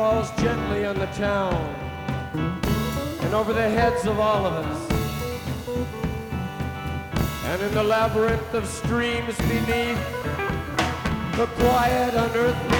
falls gently on the town and over the heads of all of us. And in the labyrinth of streams beneath, the quiet, unearthly